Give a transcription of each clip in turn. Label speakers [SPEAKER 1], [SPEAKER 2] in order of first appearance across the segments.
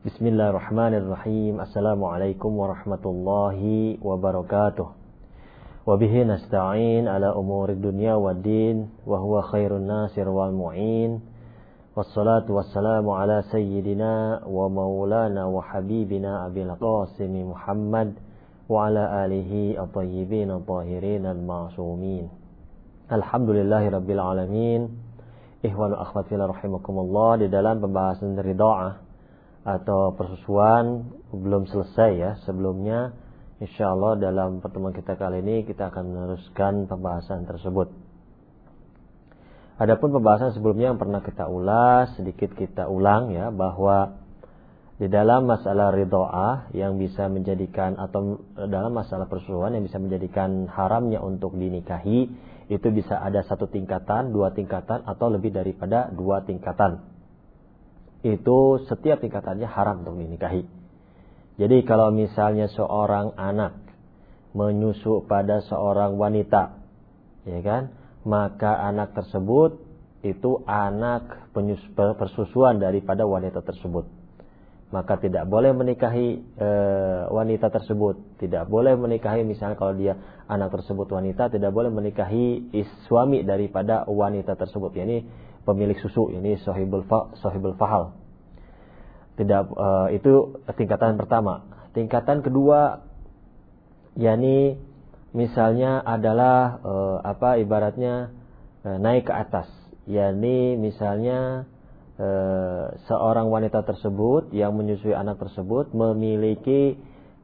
[SPEAKER 1] Bismillahirrahmanirrahim. Assalamualaikum warahmatullahi wabarakatuh. Wabihi nasta'in ala umurid dunya waddin. Wahuwa khairun nasir wal mu'in. Wassalatu wassalamu ala sayyidina wa maulana wa habibina abil qasimi Muhammad wa ala alihi at-tayyibin at-tahirin al-ma'sumin. Alhamdulillahi rabbil alamin. Ikhwanu akhwat fillah rahimakumullah. Di dalam pembahasan ridha'ah atau persusuan belum selesai ya. Sebelumnya insyaallah dalam pertemuan kita kali ini kita akan meneruskan pembahasan tersebut. Adapun pembahasan sebelumnya yang pernah kita ulas, sedikit kita ulang ya, bahwa di dalam masalah ridha'ah yang bisa menjadikan atau dalam masalah persusuan yang bisa menjadikan haramnya untuk dinikahi, itu bisa ada satu tingkatan, dua tingkatan, atau lebih daripada dua tingkatan. Itu setiap tingkatannya haram untuk dinikahi. Jadi kalau misalnya seorang anak menyusu pada seorang wanita, ya kan, maka anak tersebut itu anak persusuan daripada wanita tersebut. Maka tidak boleh menikahi wanita tersebut. Tidak boleh menikahi, misalnya kalau dia anak tersebut wanita, tidak boleh menikahi suami daripada wanita tersebut. Yani pemilik susu, ini sahibul fahal. Tidak, itu tingkatan pertama. Tingkatan kedua, yani misalnya adalah ibaratnya naik ke atas. Yani misalnya seorang wanita tersebut yang menyusui anak tersebut memiliki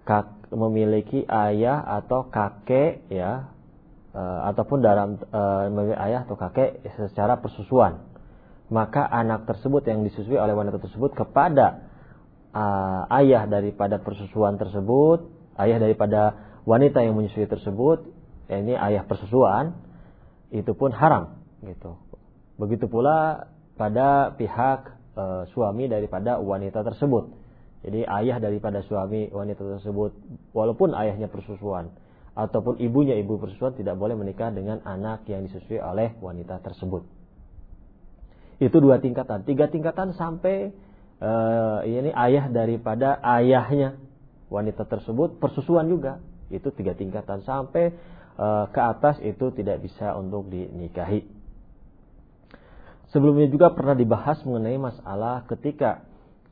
[SPEAKER 1] ayah atau kakek ya, ataupun dalam ayah atau kakek secara persusuan. Maka anak tersebut yang disusui oleh wanita tersebut kepada ayah daripada persusuan tersebut, ayah daripada wanita yang menyusui tersebut, ini ayah persusuan, itu pun haram gitu. Begitu pula pada pihak suami daripada wanita tersebut. Jadi ayah daripada suami wanita tersebut, walaupun ayahnya persusuan ataupun ibunya ibu persusuan, tidak boleh menikah dengan anak yang disusui oleh wanita tersebut. Itu dua tingkatan. Tiga tingkatan sampai ini ayah daripada ayahnya wanita tersebut persusuan juga. Itu tiga tingkatan. Sampai ke atas itu tidak bisa untuk dinikahi. Sebelumnya juga pernah dibahas mengenai masalah ketika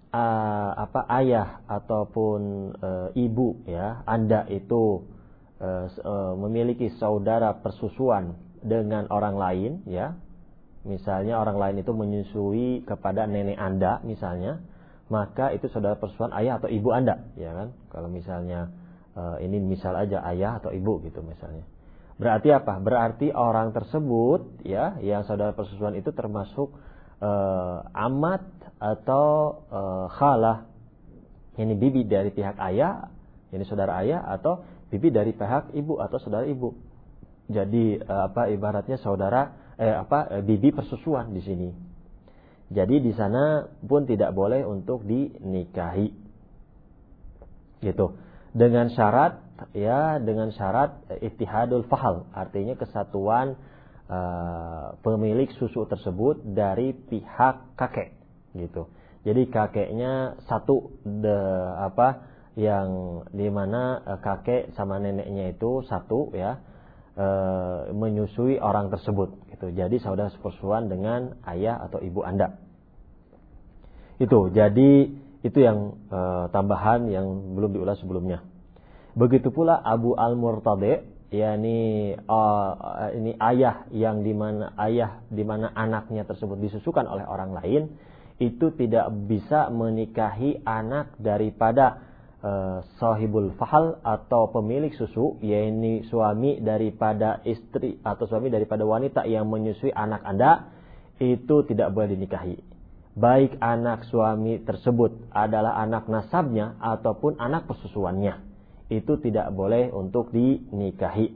[SPEAKER 1] ayah ataupun ibu ya, Anda itu memiliki saudara persusuan dengan orang lain ya. Misalnya orang lain itu menyusui kepada nenek Anda misalnya, maka itu saudara persusuan ayah atau ibu Anda, ya kan? Kalau misalnya ini misal aja ayah atau ibu gitu misalnya. Berarti apa? Berarti orang tersebut ya, yang saudara persusuan itu termasuk amat atau khalah. Ini bibi dari pihak ayah, ini saudara ayah, atau bibi dari pihak ibu atau saudara ibu. Jadi ibaratnya saudara bibi persusuan di sini. Jadi di sana pun tidak boleh untuk dinikahi. Gitu. Dengan syarat ittihadul fahal, artinya kesatuan pemilik susu tersebut dari pihak kakek, gitu. Jadi kakeknya satu yang dimana kakek sama neneknya itu satu ya, menyusui orang tersebut gitu. Jadi saudara sepersuan dengan ayah atau ibu Anda. Itu. Jadi itu yang tambahan yang belum diulas sebelumnya. Begitu pula Abu Al-Murtadi, yakni ini ayah yang dimana anaknya tersebut disusukan oleh orang lain, itu tidak bisa menikahi anak daripada sahibul fahal atau pemilik susu, yaitu suami daripada istri atau suami daripada wanita yang menyusui anak Anda, itu tidak boleh dinikahi. Baik anak suami tersebut adalah anak nasabnya ataupun anak persusuannya, itu tidak boleh untuk dinikahi.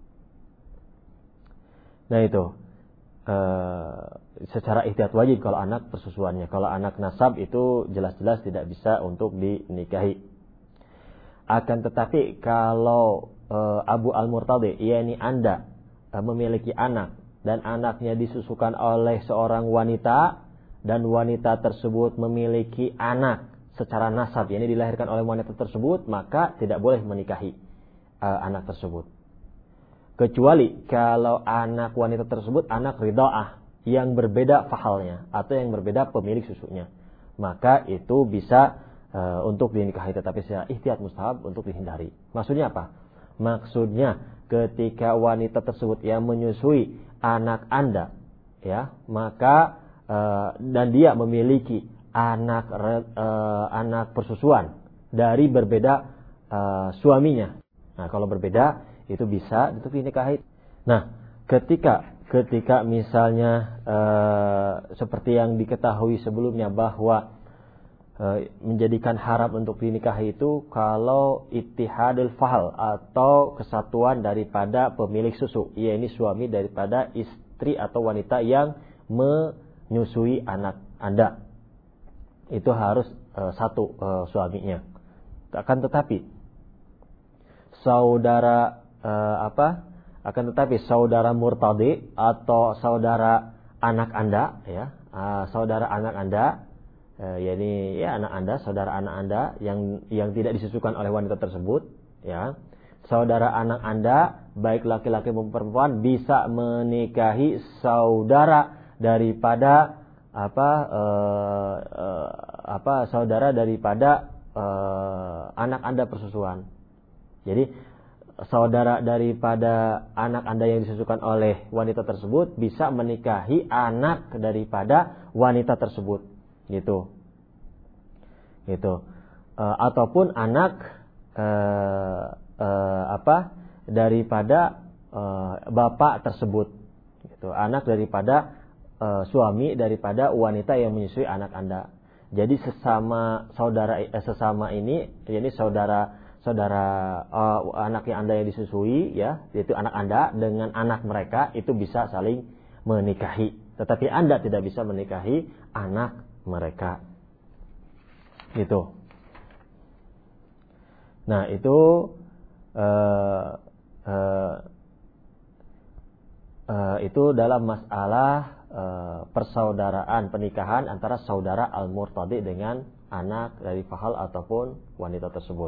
[SPEAKER 1] Nah itu secara ihtiyat wajib kalau anak persusuannya. Kalau anak nasab itu jelas-jelas tidak bisa untuk dinikahi. Akan tetapi kalau Abu Al-Murtadi, yakni Anda memiliki anak dan anaknya disusukan oleh seorang wanita dan wanita tersebut memiliki anak secara nasab, yakni dilahirkan oleh wanita tersebut, maka tidak boleh menikahi anak tersebut. Kecuali kalau anak wanita tersebut anak ridha'ah yang berbeda fahalnya atau yang berbeda pemilik susunya, maka itu bisa untuk dinikahi, tetapi secara ihtiyat mustahab untuk dihindari. Maksudnya apa? Maksudnya ketika wanita tersebut yang menyusui anak Anda, ya, maka dan dia memiliki anak persusuan dari berbeda suaminya. Nah, kalau berbeda itu bisa untuk dinikahi. Nah, ketika misalnya seperti yang diketahui sebelumnya bahwa menjadikan haram untuk dinikahi itu kalau ittihadul fahal atau kesatuan daripada pemilik susu, yakni suami daripada istri atau wanita yang menyusui anak Anda. Itu harus satu suaminya. Akan tetapi saudara murtadi atau saudara anak Anda, ya, saudara anak Anda, yakni ya anak Anda, saudara anak Anda yang tidak disusukan oleh wanita tersebut, ya. Saudara anak Anda baik laki-laki maupun perempuan bisa menikahi saudara daripada saudara daripada anak Anda persusuan. Jadi saudara daripada anak Anda yang disusukan oleh wanita tersebut bisa menikahi anak daripada wanita tersebut. Gitu. Ataupun anak daripada bapak tersebut. Gitu. Anak daripada suami daripada wanita yang menyusui anak Anda. Jadi sesama ini, yakni saudara anak yang Anda yang disusui, ya, yaitu anak Anda dengan anak mereka itu bisa saling menikahi. Tetapi Anda tidak bisa menikahi anak mereka. Gitu. Nah, itu dalam masalah persaudaraan pernikahan antara saudara al-murtadi dengan anak dari fahal ataupun wanita tersebut.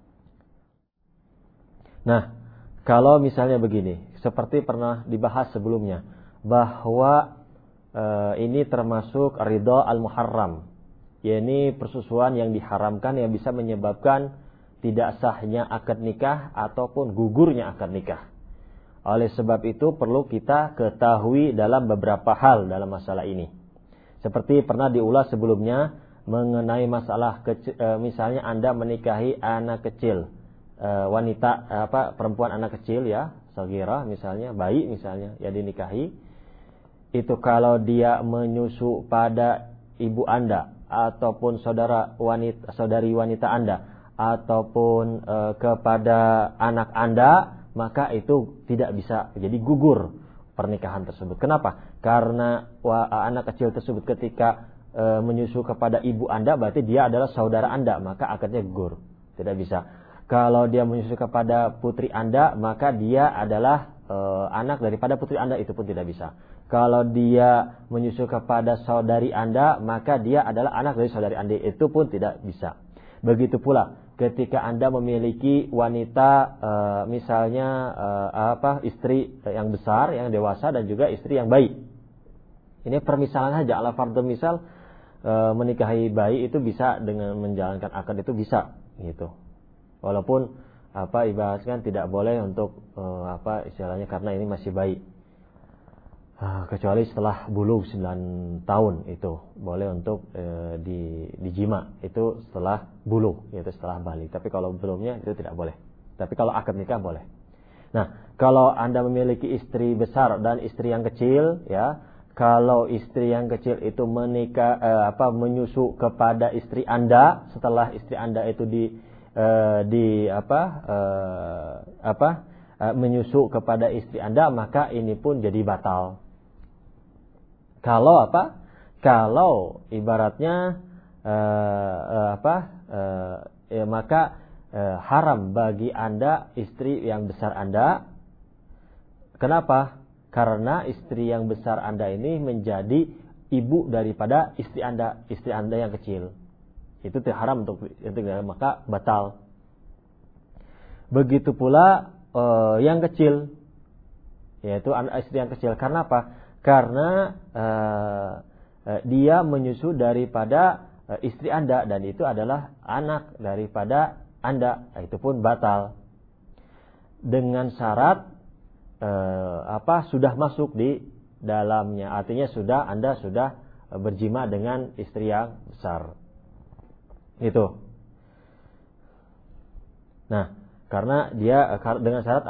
[SPEAKER 1] Nah, kalau misalnya begini, seperti pernah dibahas sebelumnya, bahwa ini termasuk ridha al-muharram, yakni persusuan yang diharamkan yang bisa menyebabkan tidak sahnya akad nikah ataupun gugurnya akad nikah. Oleh sebab itu perlu kita ketahui dalam beberapa hal dalam masalah ini. Seperti pernah diulas sebelumnya mengenai masalah misalnya Anda menikahi anak kecil, wanita perempuan anak kecil, ya, saghirah misalnya, bayi misalnya, ya, dinikahi. Itu kalau dia menyusu pada ibu Anda ataupun saudari wanita Anda ataupun kepada anak Anda, maka itu tidak bisa jadi gugur pernikahan tersebut. Kenapa? Karena anak kecil tersebut ketika menyusu kepada ibu Anda berarti dia adalah saudara Anda, maka akadnya gugur. Tidak bisa. Kalau dia menyusu kepada putri Anda, maka dia adalah anak daripada putri Anda, itu pun tidak bisa. Kalau dia menyusu kepada saudari Anda, maka dia adalah anak dari saudari Anda, itu pun tidak bisa. Begitu pula ketika Anda memiliki wanita misalnya istri yang besar, yang dewasa, dan juga istri yang bayi. Ini permisalan saja, ala fardhu misal, menikahi bayi itu bisa dengan menjalankan akad, itu bisa gitu. Walaupun ibaratkan tidak boleh untuk istilahnya karena ini masih bayi. Kecuali setelah bulughh 9 tahun itu boleh untuk dijima, itu setelah bulughh, yaitu setelah balik. Tapi kalau belumnya itu tidak boleh. Tapi kalau akad nikah boleh. Nah, kalau Anda memiliki istri besar dan istri yang kecil, ya, kalau istri yang kecil itu menyusu kepada istri Anda setelah istri Anda itu menyusu kepada istri Anda, maka ini pun jadi batal. Kalau ibaratnya maka haram bagi Anda istri yang besar Anda. Kenapa? Karena istri yang besar Anda ini menjadi ibu daripada istri Anda yang kecil. Itu haram untuk maka batal. Begitu pula yang kecil, yaitu istri yang kecil. Karena apa? Karena dia menyusu daripada istri Anda, dan itu adalah anak daripada Anda, itu pun batal. Dengan syarat sudah masuk di dalamnya, artinya Anda sudah berjima dengan istri yang besar. Itu. Nah, karena dia dengan syarat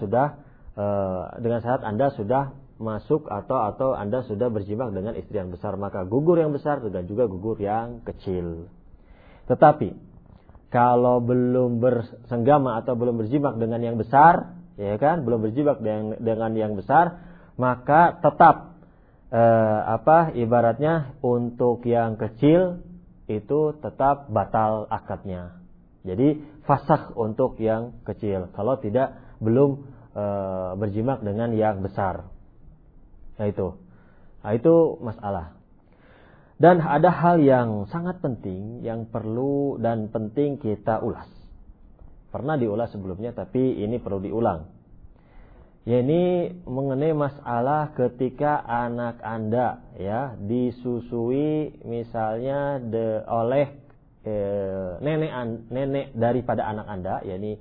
[SPEAKER 1] Anda sudah masuk atau Anda sudah berjima dengan istri yang besar, maka gugur yang besar dan juga gugur yang kecil. Tetapi kalau belum bersenggama atau belum berjima dengan yang besar, ya kan, belum berjima dengan yang besar, maka tetap ibaratnya untuk yang kecil itu tetap batal akadnya. Jadi fasakh untuk yang kecil kalau belum berjima dengan yang besar. Nah itu masalah. Dan ada hal yang sangat penting yang perlu dan penting kita ulas. Pernah diulas sebelumnya, tapi ini perlu diulang. Ini mengenai masalah ketika anak Anda ya disusui misalnya oleh nenek daripada anak Anda, yakni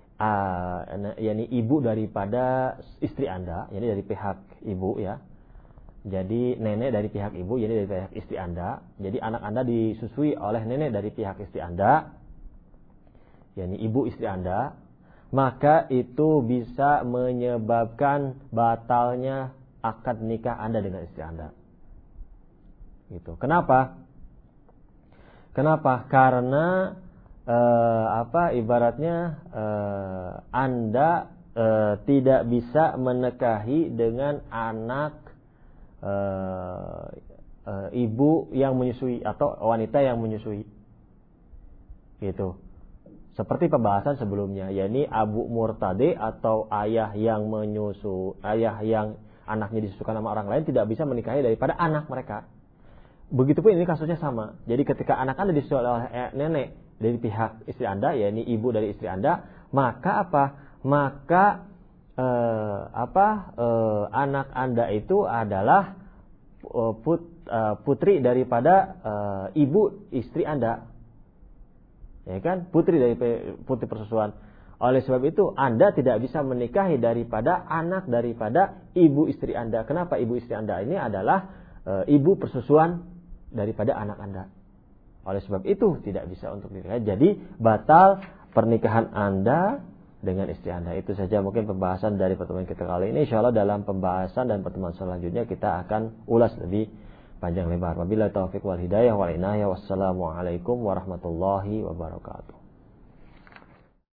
[SPEAKER 1] ibu daripada istri Anda, yakni dari pihak ibu ya. Jadi nenek dari pihak ibu, yakni dari pihak istri Anda. Jadi anak Anda disusui oleh nenek dari pihak istri Anda, yakni ibu istri Anda. Maka itu bisa menyebabkan batalnya akad nikah Anda dengan istri Anda. Gitu. Kenapa? Karena ibaratnya Anda tidak bisa menikahi dengan anak ibu yang menyusui atau wanita yang menyusui. Gitu. Seperti pembahasan sebelumnya, yakni abu murtadi atau ayah yang anaknya disusukan sama orang lain tidak bisa menikahi daripada anak mereka. Begitupun ini kasusnya sama. Jadi ketika anak Anda disusui oleh nenek dari pihak istri Anda, yakni ibu dari istri Anda, maka anak Anda itu adalah putri daripada ibu istri Anda. Ya kan, putri persusuan. Oleh sebab itu Anda tidak bisa menikahi daripada anak daripada ibu istri Anda. Kenapa? Ibu istri Anda ini adalah ibu persusuan daripada anak Anda. Oleh sebab itu tidak bisa untuk dinikahi. Jadi batal pernikahan Anda dengan istri Anda. Itu saja mungkin pembahasan dari pertemuan kita kali ini. Insyaallah dalam pembahasan dan pertemuan selanjutnya kita akan ulas lebih panjang lebar. Wabillahi taufiq wal hidayah wal inayah. Wassalamualaikum warahmatullahi wabarakatuh.